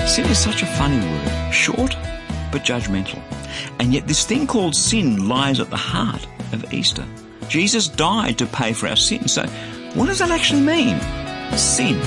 Sin is such a funny word, short but judgmental. And yet this thing called sin lies at the heart of Easter. Jesus died to pay for our sins. So what does that actually mean? Sin.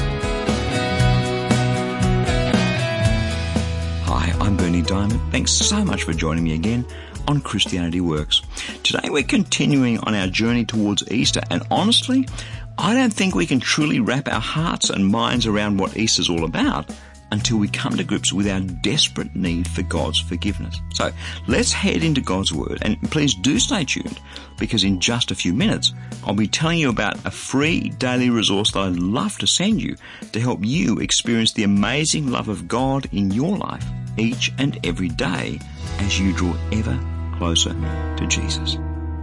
Hi, I'm Bernie Diamond. Thanks so much for joining me again on Christianity Works. Today we're continuing on our journey towards Easter, and honestly, I don't think we can truly wrap our hearts and minds around what Easter's all about until we come to grips with our desperate need for God's forgiveness. So let's head into God's Word, and please do stay tuned, because in just a few minutes I'll be telling you about a free daily resource that I'd love to send you to help you experience the amazing love of God in your life each and every day as you draw ever closer to Jesus.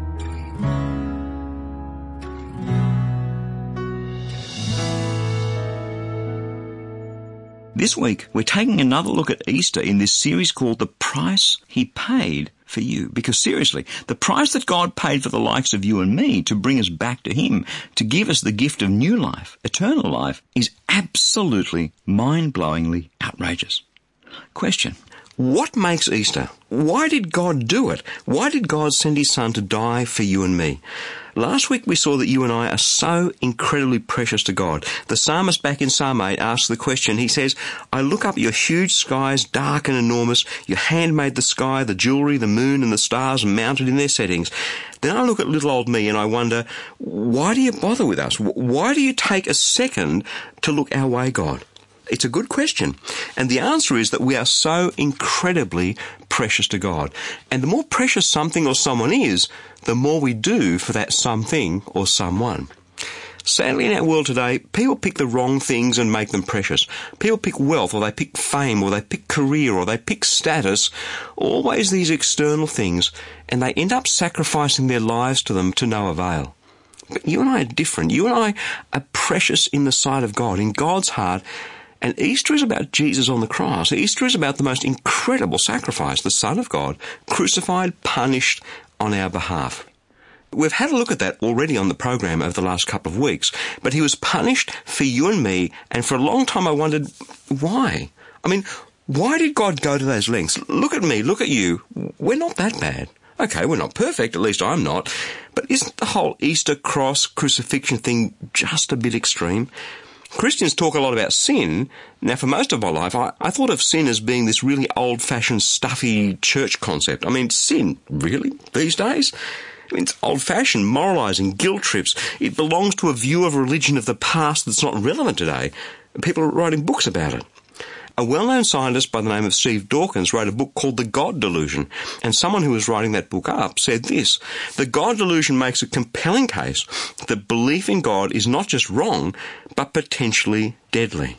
This week, we're taking another look at Easter in this series called The Price He Paid for You. Because seriously, the price that God paid for the likes of you and me to bring us back to Him, to give us the gift of new life, eternal life, is absolutely mind-blowingly outrageous. Question: what makes Easter? Why did God do it? Why did God send His Son to die for you and me? Last week we saw that you and I are so incredibly precious to God. The psalmist back in Psalm 8 asks the question. He says, I look up your huge skies, dark and enormous. Your hand made the sky, the jewellery, the moon and the stars mounted in their settings. Then I look at little old me and I wonder, why do you bother with us? Why do you take a second to look our way, God? It's a good question. And the answer is that we are so incredibly precious to God. And the more precious something or someone is, the more we do for that something or someone. Sadly, in our world today, people pick the wrong things and make them precious. People pick wealth, or they pick fame, or they pick career, or they pick status, always these external things, and they end up sacrificing their lives to them to no avail. But you and I are different. You and I are precious in the sight of God, in God's heart. And Easter is about Jesus on the cross. Easter is about the most incredible sacrifice, the Son of God, crucified, punished on our behalf. We've had a look at that already on the program over the last couple of weeks, but He was punished for you and me, and for a long time I wondered, why? I mean, why did God go to those lengths? Look at me, look at you. We're not that bad. Okay, we're not perfect, at least I'm not, but isn't the whole Easter cross crucifixion thing just a bit extreme? Christians talk a lot about sin. Now, for most of my life, I thought of sin as being this really old-fashioned, stuffy church concept. I mean, sin, really, these days? I mean, it's old-fashioned, moralising, guilt trips. It belongs to a view of religion of the past that's not relevant today. People are writing books about it. A well-known scientist by the name of Steve Dawkins wrote a book called The God Delusion, and someone who was writing that book up said this: the God Delusion makes a compelling case that belief in God is not just wrong, but potentially deadly.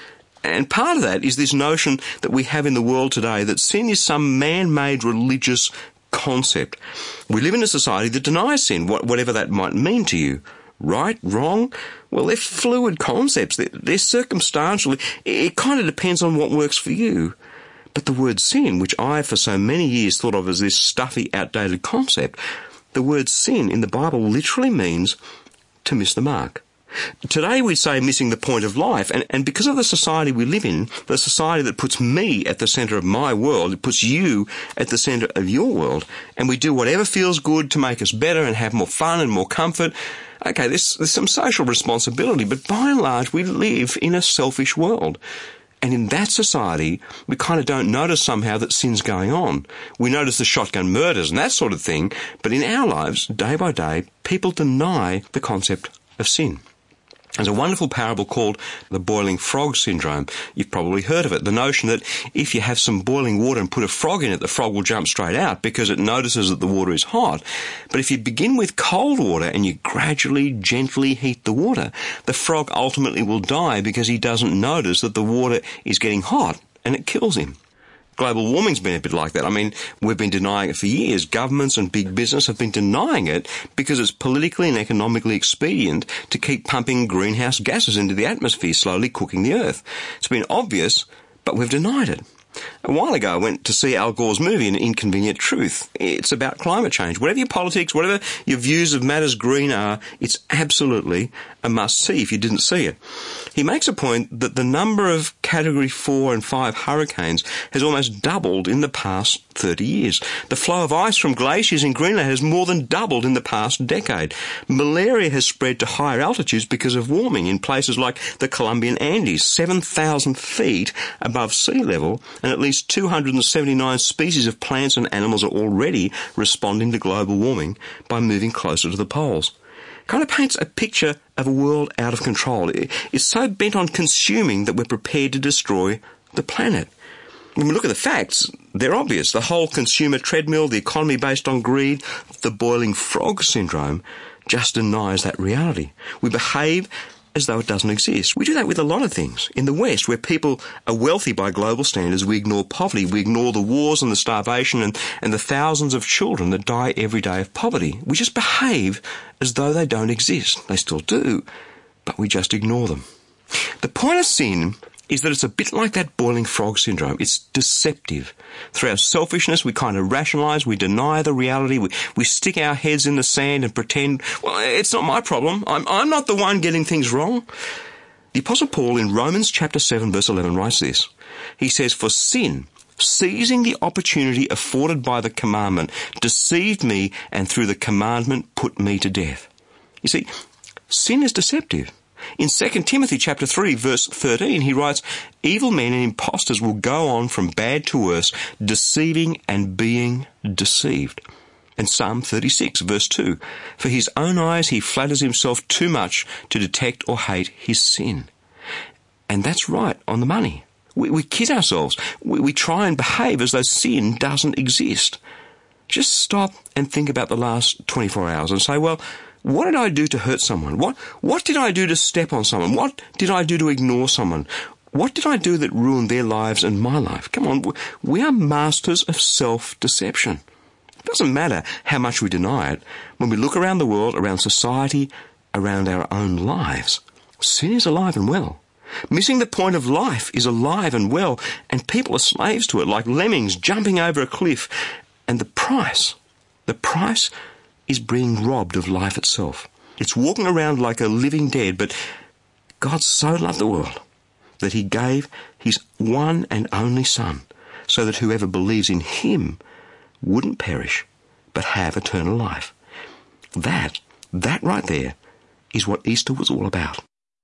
And part of that is this notion that we have in the world today that sin is some man-made religious concept. We live in a society that denies sin, whatever that might mean to you. Right, wrong? Well, they're fluid concepts. They're circumstantial. It kind of depends on what works for you. But the word sin, which I for so many years thought of as this stuffy, outdated concept, the word sin in the Bible literally means to miss the mark. Today we say missing the point of life, and because of the society we live in, the society that puts me at the centre of my world, it puts you at the centre of your world, and we do whatever feels good to make us better and have more fun and more comfort. Okay, there's some social responsibility, but by and large we live in a selfish world. And in that society, we kind of don't notice somehow that sin's going on. We notice the shotgun murders and that sort of thing, but in our lives, day by day, people deny the concept of sin. There's a wonderful parable called the boiling frog syndrome. You've probably heard of it. The notion that if you have some boiling water and put a frog in it, the frog will jump straight out because it notices that the water is hot. But if you begin with cold water and you gradually, gently heat the water, the frog ultimately will die because he doesn't notice that the water is getting hot and it kills him. Global warming's been a bit like that. I mean, we've been denying it for years. Governments and big business have been denying it because it's politically and economically expedient to keep pumping greenhouse gases into the atmosphere, slowly cooking the earth. It's been obvious, but we've denied it. A while ago, I went to see Al Gore's movie, An Inconvenient Truth. It's about climate change. Whatever your politics, whatever your views of matters green are, it's absolutely a must-see if you didn't see it. He makes a point that the number of Category 4 and 5 hurricanes has almost doubled in the past 30 years. The flow of ice from glaciers in Greenland has more than doubled in the past decade. Malaria has spread to higher altitudes because of warming in places like the Colombian Andes, 7,000 feet above sea level, and at least 279 species of plants and animals are already responding to global warming by moving closer to the poles. Kind of paints a picture of a world out of control. It's so bent on consuming that we're prepared to destroy the planet. When we look at the facts, they're obvious. The whole consumer treadmill, the economy based on greed, the boiling frog syndrome just denies that reality. We behave as though it doesn't exist. We do that with a lot of things. In the West, where people are wealthy by global standards, we ignore poverty. We ignore the wars and the starvation and the thousands of children that die every day of poverty. We just behave as though they don't exist. They still do, but we just ignore them. The point of sin is that it's a bit like that boiling frog syndrome. It's deceptive. Through our selfishness, we kind of rationalise, we deny the reality, we stick our heads in the sand and pretend, well, it's not my problem. I'm not the one getting things wrong. The Apostle Paul in Romans chapter 7 verse 11 writes this. He says, "For sin, seizing the opportunity afforded by the commandment, deceived me and through the commandment put me to death." You see, sin is deceptive. In 2 Timothy chapter 3 verse 13 he writes, "Evil men and impostors will go on from bad to worse, deceiving and being deceived." And Psalm 36 verse 2, "For his own eyes he flatters himself too much to detect or hate his sin." And that's right on the money. We kid ourselves. We try and behave as though sin doesn't exist. Just stop and think about the last 24 hours and say, well, what did I do to hurt someone? What did I do to step on someone? What did I do to ignore someone? What did I do that ruined their lives and my life? Come on, we are masters of self-deception. It doesn't matter how much we deny it. When we look around the world, around society, around our own lives, sin is alive and well. Missing the point of life is alive and well, and people are slaves to it, like lemmings jumping over a cliff. And the price is being robbed of life itself. It's walking around like a living dead, but God so loved the world that he gave his one and only Son, so that whoever believes in him wouldn't perish, but have eternal life. That right there is what Easter was all about.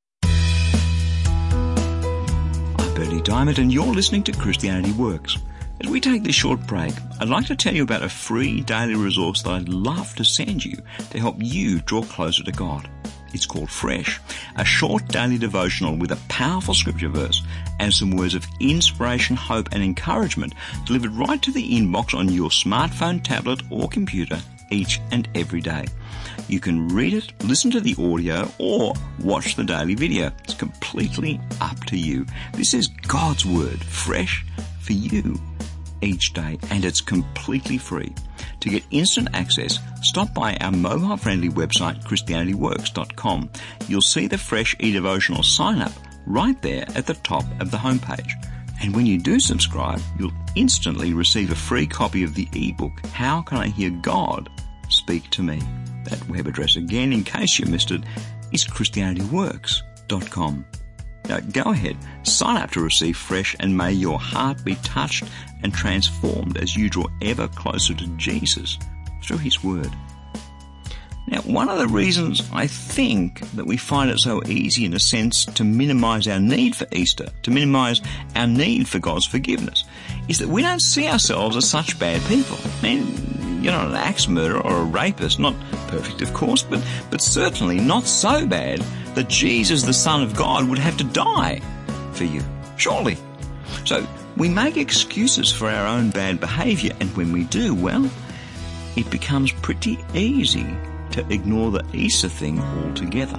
I'm Bertie Diamond, and you're listening to Christianity Works. As we take this short break, I'd like to tell you about a free daily resource that I'd love to send you to help you draw closer to God. It's called Fresh, a short daily devotional with a powerful scripture verse and some words of inspiration, hope and encouragement delivered right to the inbox on your smartphone, tablet or computer each and every day. You can read it, listen to the audio or watch the daily video. It's completely up to you. This is God's Word, fresh for you each day, and it's completely free. To get instant access, stop by our mobile-friendly website, ChristianityWorks.com. You'll see the Fresh eDevotional sign-up right there at the top of the homepage. And when you do subscribe, you'll instantly receive a free copy of the ebook, How Can I Hear God Speak to Me? That web address again, in case you missed it, is ChristianityWorks.com. Now go ahead, sign up to receive Fresh, and may your heart be touched and transformed as you draw ever closer to Jesus through his word. Now, one of the reasons I think that we find it so easy, in a sense, to minimise our need for Easter, to minimise our need for God's forgiveness, is that we don't see ourselves as such bad people. I mean, you're not an axe murderer or a rapist, not perfect of course, but certainly not so bad that Jesus, the Son of God, would have to die for you. Surely. So we make excuses for our own bad behaviour, and when we do, well, it becomes pretty easy to ignore the Easter thing altogether.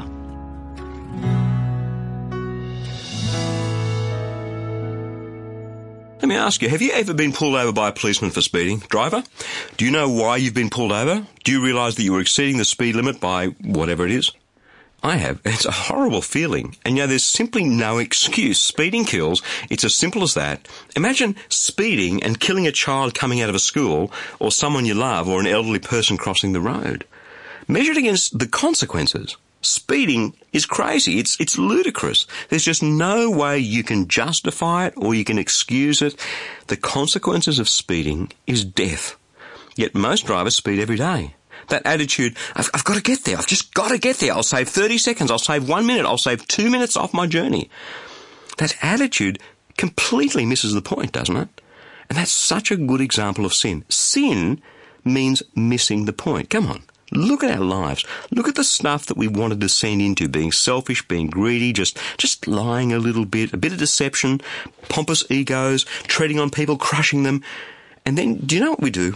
Let me ask you, have you ever been pulled over by a policeman for speeding? Driver, do you know why you've been pulled over? Do you realise that you were exceeding the speed limit by whatever it is? I have. It's a horrible feeling. And there's simply no excuse. Speeding kills. It's as simple as that. Imagine speeding and killing a child coming out of a school, or someone you love, or an elderly person crossing the road. Measured against the consequences, Speeding is crazy. It's ludicrous. There's just no way you can justify it or you can excuse it. The consequences of speeding is death. Yet most drivers speed every day. That attitude, I've got to get there. I've just got to get there. I'll save 30 seconds. I'll save 1 minute. I'll save 2 minutes off my journey. That attitude completely misses the point, doesn't it? And that's such a good example of sin. Sin means missing the point. Come on. Look at our lives. Look at the stuff that we want to descend into, being selfish, being greedy, just lying a little bit, a bit of deception, pompous egos, treading on people, crushing them. And then, do you know what we do?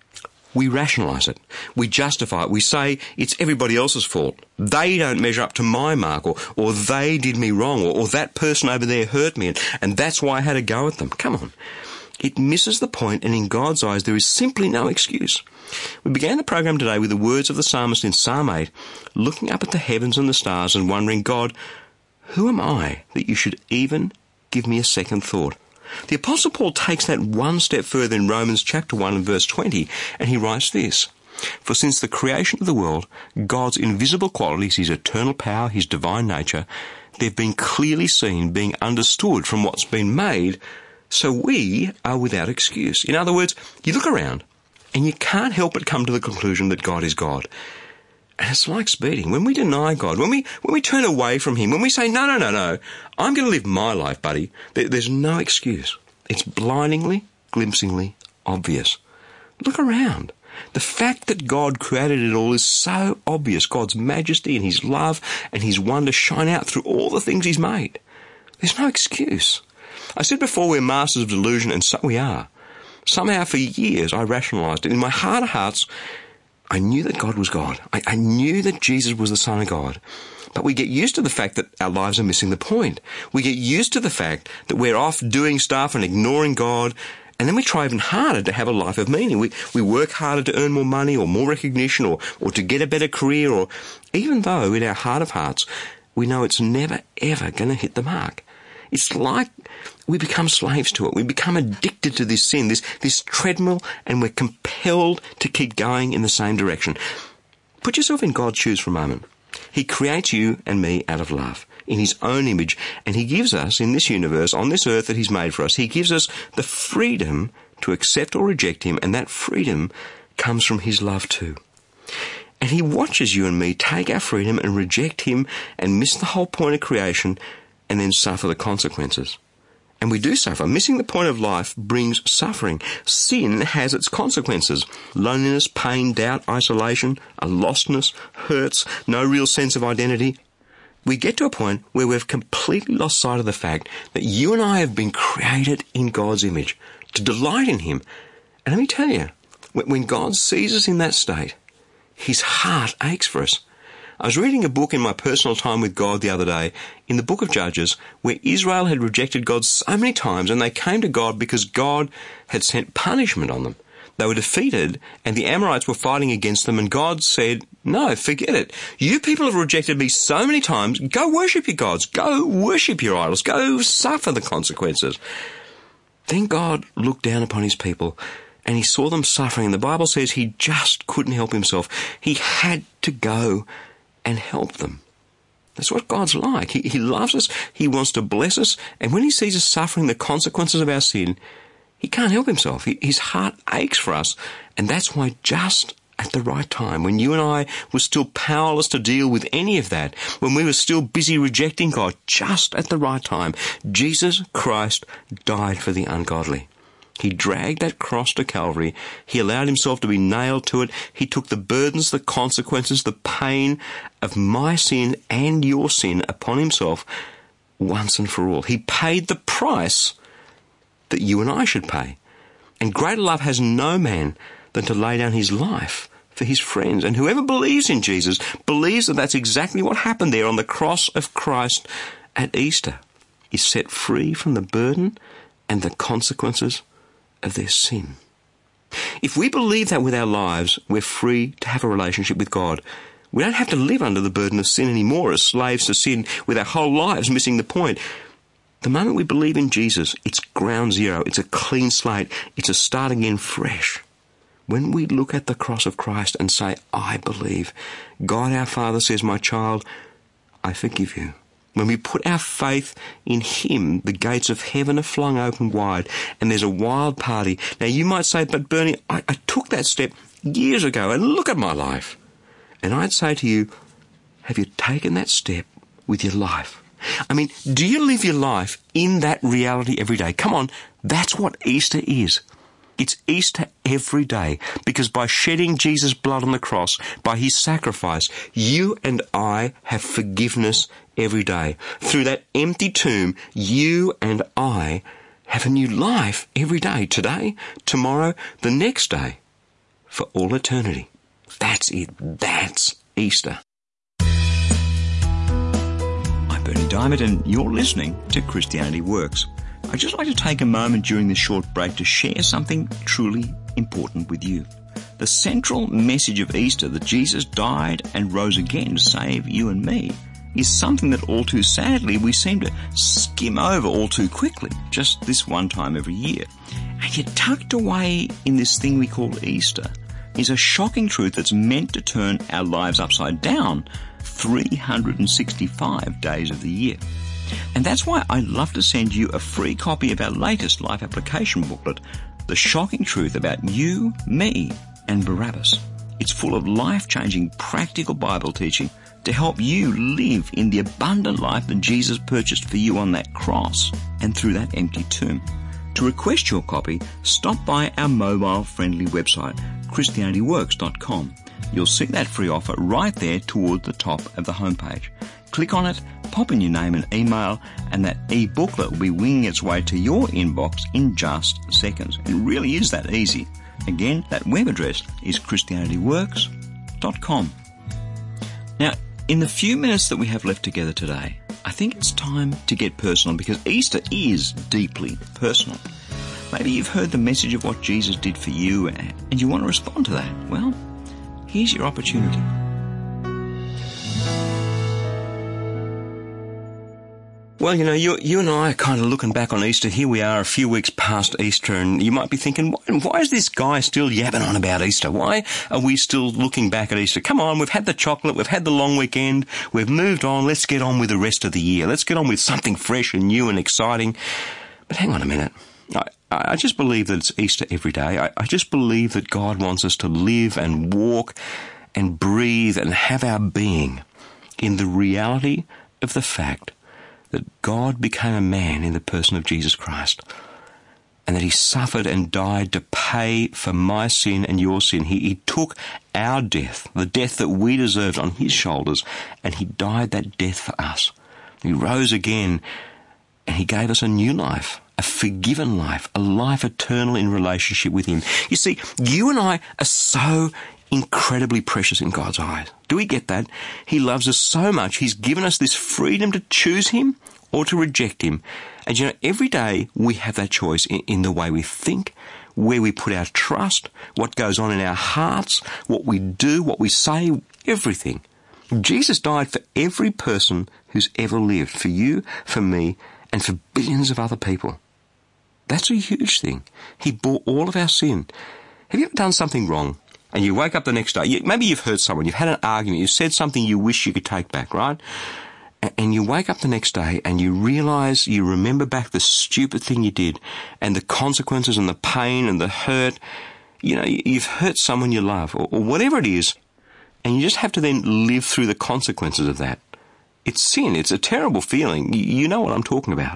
We rationalise it. We justify it. We say it's everybody else's fault. They don't measure up to my mark, or they did me wrong, or that person over there hurt me, and that's why I had a go at them. Come on. It misses the point, and in God's eyes there is simply no excuse. We began the program today with the words of the psalmist in Psalm 8, looking up at the heavens and the stars and wondering, God, who am I that you should even give me a second thought? The Apostle Paul takes that one step further in Romans chapter 1 and verse 20, and he writes this, For since the creation of the world, God's invisible qualities, his eternal power, his divine nature, they've been clearly seen, being understood from what's been made, so we are without excuse. In other words, you look around and you can't help but come to the conclusion that God is God. And it's like speeding. When we deny God, when we turn away from him, when we say, no, I'm going to live my life, buddy, there's no excuse. It's blindingly, glimpsingly obvious. Look around. The fact that God created it all is so obvious. God's majesty and his love and his wonder shine out through all the things he's made. There's no excuse. I said before we're masters of delusion, and so we are. Somehow for years I rationalised it. In my heart of hearts, I knew that God was God. I knew that Jesus was the Son of God. But we get used to the fact that our lives are missing the point. We get used to the fact that we're off doing stuff and ignoring God, and then we try even harder to have a life of meaning. We work harder to earn more money or more recognition or to get a better career, or even though in our heart of hearts we know it's never ever going to hit the mark. It's like we become slaves to it. We become addicted to this sin, this treadmill, and we're compelled to keep going in the same direction. Put yourself in God's shoes for a moment. He creates you and me out of love, in his own image, and he gives us, in this universe, on this earth that he's made for us, he gives us the freedom to accept or reject him, and that freedom comes from his love too. And he watches you and me take our freedom and reject him and miss the whole point of creation, and then suffer the consequences. And we do suffer. Missing the point of life brings suffering. Sin has its consequences. Loneliness, pain, doubt, isolation, a lostness, hurts, no real sense of identity. We get to a point where we've completely lost sight of the fact that you and I have been created in God's image, to delight in him. And let me tell you, when God sees us in that state, his heart aches for us. I was reading a book in my personal time with God the other day, in the book of Judges, where Israel had rejected God so many times, and they came to God because God had sent punishment on them. They were defeated, and the Amorites were fighting against them, and God said, no, forget it. You people have rejected me so many times. Go worship your gods. Go worship your idols. Go suffer the consequences. Then God looked down upon his people, and he saw them suffering. The Bible says he just couldn't help himself. He had to go and help them. That's what God's like. He loves us. He wants to bless us. And when he sees us suffering the consequences of our sin, he can't help himself. His heart aches for us. And that's why just at the right time, when you and I were still powerless to deal with any of that, when we were still busy rejecting God, just at the right time, Jesus Christ died for the ungodly. He dragged that cross to Calvary. He allowed himself to be nailed to it. He took the burdens, the consequences, the pain of my sin and your sin upon himself once and for all. He paid the price that you and I should pay. And greater love has no man than to lay down his life for his friends. And whoever believes in Jesus believes that that's exactly what happened there on the cross of Christ at Easter, is set free from the burden and the consequences of their sin. If we believe that with our lives, we're free to have a relationship with God. We don't have to live under the burden of sin anymore as slaves to sin with our whole lives missing the point. The moment we believe in Jesus, it's ground zero. It's a clean slate. It's a start again fresh. When we look at the cross of Christ and say, I believe, God our Father says, my child, I forgive you. When we put our faith in him, the gates of heaven are flung open wide and there's a wild party. Now you might say, but Bernie, I took that step years ago and look at my life. And I'd say to you, have you taken that step with your life? I mean, do you live your life in that reality every day? Come on, that's what Easter is. It's Easter every day, because by shedding Jesus' blood on the cross, by his sacrifice, you and I have forgiveness every day. Through that empty tomb, you and I have a new life every day. Today, tomorrow, the next day, for all eternity. That's it. That's Easter. I'm Bernie Diamond, and you're listening to Christianity Works. I'd just like to take a moment during this short break to share something truly important with you. The central message of Easter, that Jesus died and rose again to save you and me, is something that all too sadly we seem to skim over all too quickly, just this one time every year. And yet tucked away in this thing we call Easter is a shocking truth that's meant to turn our lives upside down 365 days of the year. And that's why I'd love to send you a free copy of our latest life application booklet, The Shocking Truth About You, Me, and Barabbas. It's full of life-changing practical Bible teaching to help you live in the abundant life that Jesus purchased for you on that cross and through that empty tomb. To request your copy, stop by our mobile-friendly website, ChristianityWorks.com. You'll see that free offer right there toward the top of the homepage. Click on it, pop in your name and email, and that e-booklet will be winging its way to your inbox in just seconds. It really is that easy. Again, that web address is ChristianityWorks.com. Now, in the few minutes that we have left together today, I think it's time to get personal, because Easter is deeply personal. Maybe you've heard the message of what Jesus did for you and you want to respond to that. Well, here's your opportunity. Well, you know, you and I are kind of looking back on Easter. Here we are a few weeks past Easter, and you might be thinking, why is this guy still yapping on about Easter? Why are we still looking back at Easter? Come on, we've had the chocolate, we've had the long weekend, we've moved on, let's get on with the rest of the year. Let's get on with something fresh and new and exciting. But hang on a minute. I just believe that it's Easter every day. I just believe that God wants us to live and walk and breathe and have our being in the reality of the fact that God became a man in the person of Jesus Christ, and that he suffered and died to pay for my sin and your sin. He took our death, the death that we deserved, on his shoulders, and he died that death for us. He rose again, and he gave us a new life, a forgiven life, a life eternal in relationship with him. You see, you and I are so incredibly precious in God's eyes. Do we get that? He loves us so much, he's given us this freedom to choose him or to reject him. And you know, every day we have that choice in the way we think, where we put our trust, what goes on in our hearts, what we do, what we say, everything. Jesus died for every person who's ever lived, for you, for me, and for billions of other people. That's a huge thing. He bore all of our sin. Have you ever done something wrong? And you wake up the next day, maybe you've hurt someone, you've had an argument, you've said something you wish you could take back, right? And you wake up the next day and you realise, you remember back the stupid thing you did and the consequences and the pain and the hurt. You know, you've hurt someone you love or whatever it is, and you just have to then live through the consequences of that. It's sin. It's a terrible feeling. You know what I'm talking about.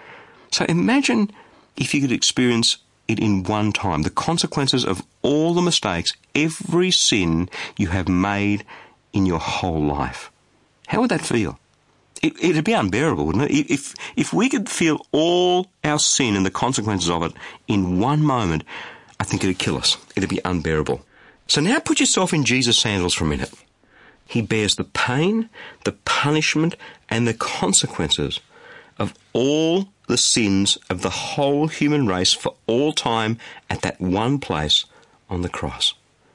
So imagine if you could experience it in one time, the consequences of all the mistakes, every sin you have made in your whole life. How would that feel? It'd be unbearable, wouldn't it? If we could feel all our sin and the consequences of it in one moment, I think it'd kill us. It'd be unbearable. So now put yourself in Jesus' sandals for a minute. He bears the pain, the punishment, and the consequences of all the sins of the whole human race for all time at that one place on the cross.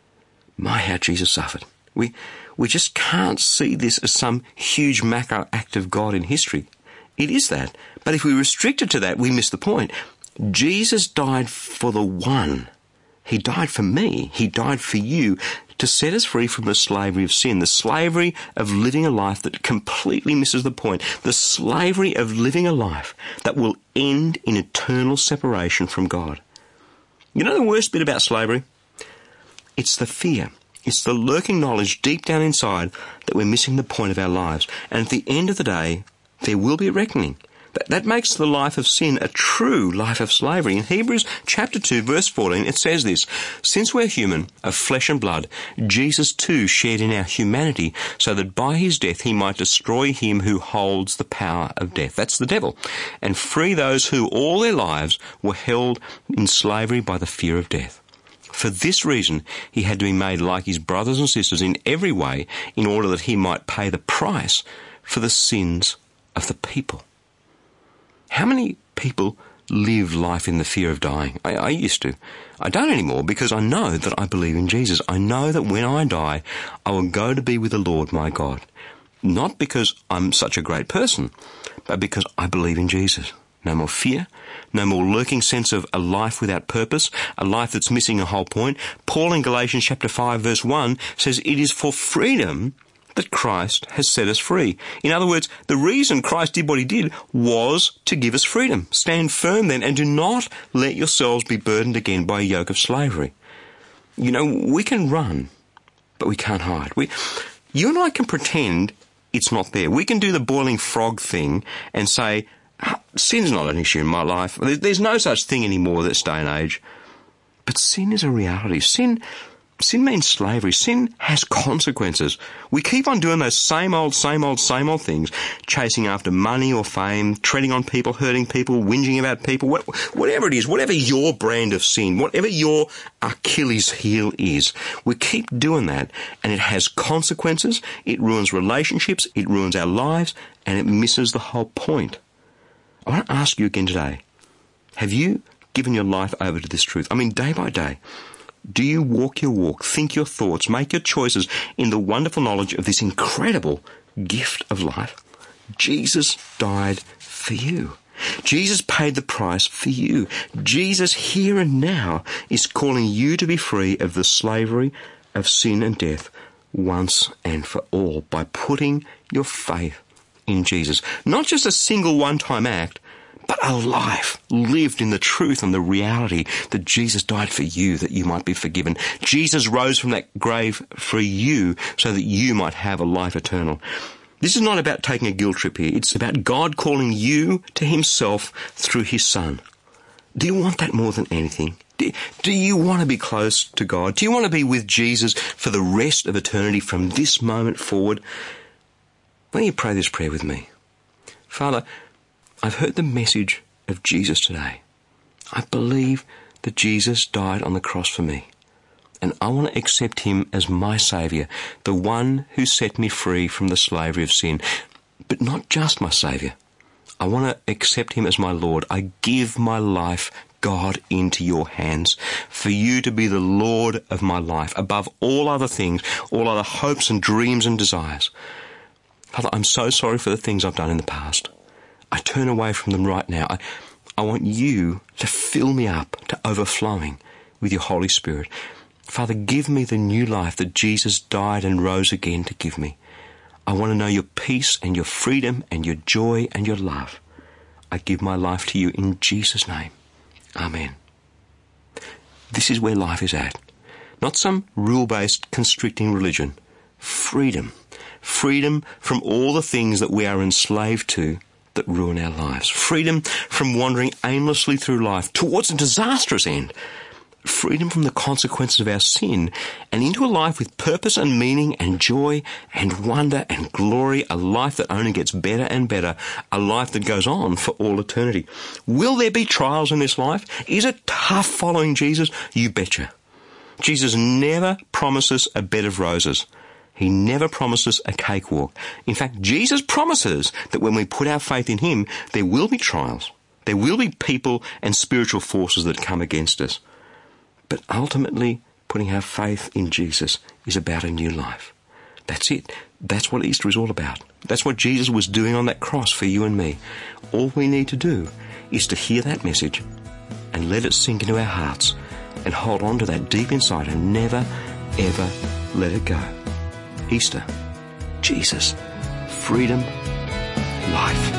My, how Jesus suffered. We just can't see this as some huge macro act of God in history. It is that. But if we restrict it to that, we miss the point. Jesus died for the one He died for me. He died for you to set us free from the slavery of sin, the slavery of living a life that completely misses the point, the slavery of living a life that will end in eternal separation from God. You know the worst bit about slavery? It's the fear. It's the lurking knowledge deep down inside that we're missing the point of our lives. And at the end of the day, there will be a reckoning. That makes the life of sin a true life of slavery. In Hebrews chapter 2, verse 14, it says this, "Since we're human, of flesh and blood, Jesus too shared in our humanity, so that by his death he might destroy him who holds the power of death." That's the devil. "And free those who all their lives were held in slavery by the fear of death. For this reason, he had to be made like his brothers and sisters in every way, in order that he might pay the price for the sins of the people." How many people live life in the fear of dying? I used to. I don't anymore because I know that I believe in Jesus. I know that when I die, I will go to be with the Lord my God. Not because I'm such a great person, but because I believe in Jesus. No more fear, no more lurking sense of a life without purpose, a life that's missing a whole point. Paul in Galatians chapter 5 verse 1 says, "It is for freedom that Christ has set us free." In other words, the reason Christ did what he did was to give us freedom. Stand firm then, and do not let yourselves be burdened again by a yoke of slavery. You know, we can run, but we can't hide. You and I can pretend it's not there. We can do the boiling frog thing and say, sin's not an issue in my life. There's no such thing anymore in this day and age. But sin is a reality. Sin means slavery. Sin has consequences. We keep on doing those same old things, chasing after money or fame, treading on people, hurting people, whinging about people, whatever it is, whatever your brand of sin, whatever your Achilles heel is, we keep doing that, and it has consequences. It ruins relationships, it ruins our lives, and it misses the whole point. I want to ask you again today, have you given your life over to this truth? I mean, day by day. Do you walk your walk, think your thoughts, make your choices in the wonderful knowledge of this incredible gift of life? Jesus died for you. Jesus paid the price for you. Jesus here and now is calling you to be free of the slavery of sin and death once and for all by putting your faith in Jesus. Not just a single one-time act, but a life lived in the truth and the reality that Jesus died for you, that you might be forgiven. Jesus rose from that grave for you so that you might have a life eternal. This is not about taking a guilt trip here. It's about God calling you to himself through his Son. Do you want that more than anything? Do you want to be close to God? Do you want to be with Jesus for the rest of eternity from this moment forward? Why don't you pray this prayer with me? Father, I've heard the message of Jesus today. I believe that Jesus died on the cross for me, and I want to accept him as my Saviour, the one who set me free from the slavery of sin. But not just my Saviour. I want to accept him as my Lord. I give my life, God, into your hands, for you to be the Lord of my life, above all other things, all other hopes and dreams and desires. Father, I'm so sorry for the things I've done in the past. I turn away from them right now. I want you to fill me up to overflowing with your Holy Spirit. Father, give me the new life that Jesus died and rose again to give me. I want to know your peace and your freedom and your joy and your love. I give my life to you in Jesus' name. Amen. This is where life is at. Not some rule-based constricting religion. Freedom. Freedom from all the things that we are enslaved to that ruin our lives. Freedom from wandering aimlessly through life towards a disastrous end. Freedom from the consequences of our sin and into a life with purpose and meaning and joy and wonder and glory, a life that only gets better and better, a life that goes on for all eternity. Will there be trials in this life? Is it tough following Jesus? You betcha. Jesus never promises a bed of roses. He never promises a cakewalk. In fact, Jesus promises that when we put our faith in him, there will be trials. There will be people and spiritual forces that come against us. But ultimately, putting our faith in Jesus is about a new life. That's it. That's what Easter is all about. That's what Jesus was doing on that cross for you and me. All we need to do is to hear that message and let it sink into our hearts and hold on to that deep inside and never, ever let it go. Easter, Jesus, freedom, life.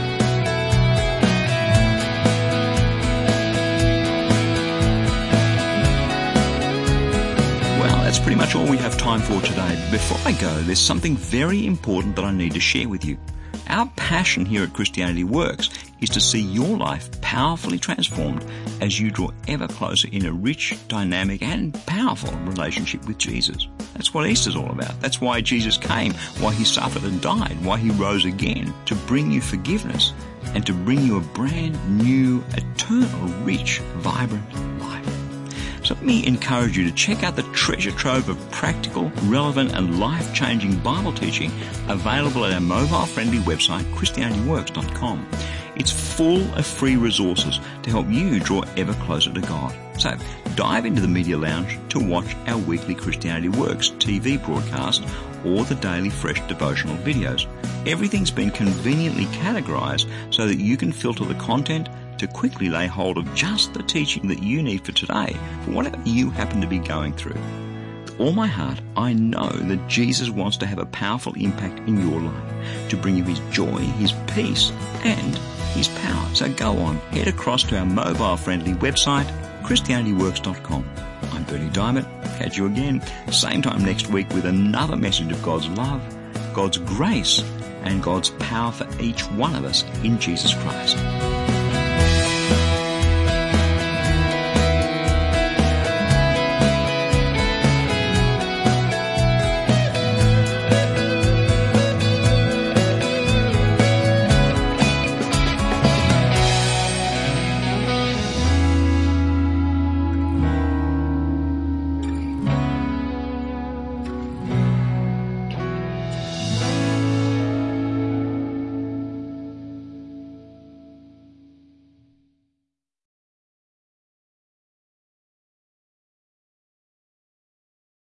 That's pretty much all we have time for today. Before I go, there's something very important that I need to share with you. Our passion here at Christianity Works is to see your life powerfully transformed as you draw ever closer in a rich, dynamic and powerful relationship with Jesus. That's what Easter's all about. That's why Jesus came, why he suffered and died, why he rose again, to bring you forgiveness and to bring you a brand new, eternal, rich, vibrant life. So let me encourage you to check out the treasure trove of practical, relevant and life-changing Bible teaching available at our mobile-friendly website, ChristianityWorks.com. It's full of free resources to help you draw ever closer to God. So dive into the Media Lounge to watch our weekly Christianity Works TV broadcast or the daily fresh devotional videos. Everything's been conveniently categorized so that you can filter the content to quickly lay hold of just the teaching that you need for today, for whatever you happen to be going through. With all my heart, I know that Jesus wants to have a powerful impact in your life, to bring you his joy, his peace, and his power. So go on, head across to our mobile-friendly website, ChristianityWorks.com. I'm Bernie Diamond. Catch you again, same time next week with another message of God's love, God's grace, and God's power for each one of us in Jesus Christ.